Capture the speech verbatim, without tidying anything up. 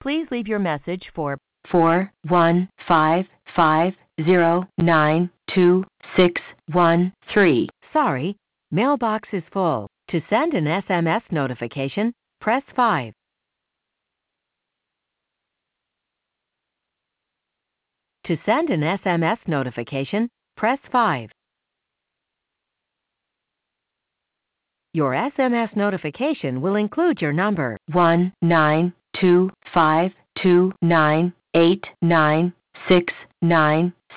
Please leave your message for four one five five zero nine two six one three. Sorry, mailbox is full. To send an S M S notification, press five. To send an S M S notification, press five. Your S M S notification will include your number one nine two five two nine eight nine six nine.